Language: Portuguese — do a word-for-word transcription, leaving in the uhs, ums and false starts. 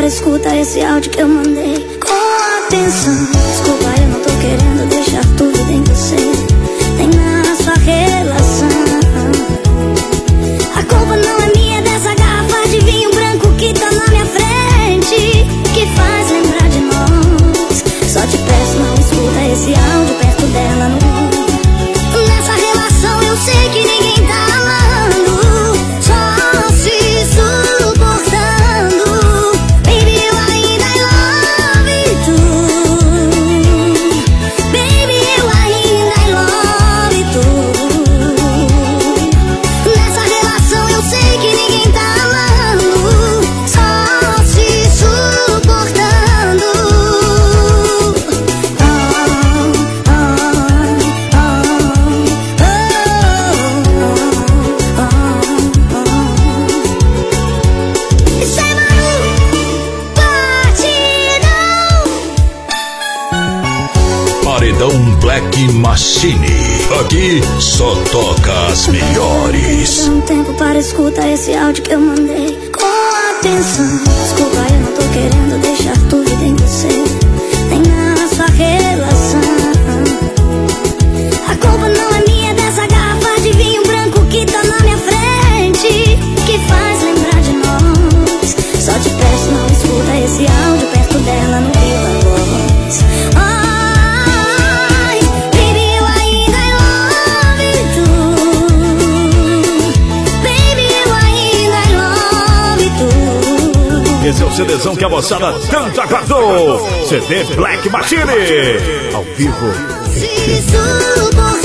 para, escuta esse áudio que eu mandei com atenção. Desculpa, eu não tô querendo deixar tudo em você, nem na sua relação. A culpa não é minha, dessa garrafa de vinho branco que tá na minha frente, que faz lembrar de nós. Só te peço, não escuta esse áudio perto dela no mundo. Nessa relação eu sei que ninguém tá amando, só se suportando. Baby, eu ainda love you. Baby, eu ainda love you. Nessa relação eu sei que ninguém tá amando, só se suportando. Oh, oh, oh, oh, oh, oh. Isso é Manu, Batidão. Paredão Black Machine. Aqui só toca as melhores. Dá um tempo para, escuta esse áudio que eu mandei com atenção. Desculpa, eu não tô querendo deixar tudo em você, nem na sua relação. A culpa não é minha, dessa garrafa de vinho branco que tá na minha frente, que faz lembrar de nós. Só te peço, não escuta esse áudio perto dela no viva voz. Ai, baby, eu ainda love you. Baby, eu ainda love you. Esse é o CDzão que a moçada tanto aguardou. C D Black Machine. Ao vivo. Se suportar.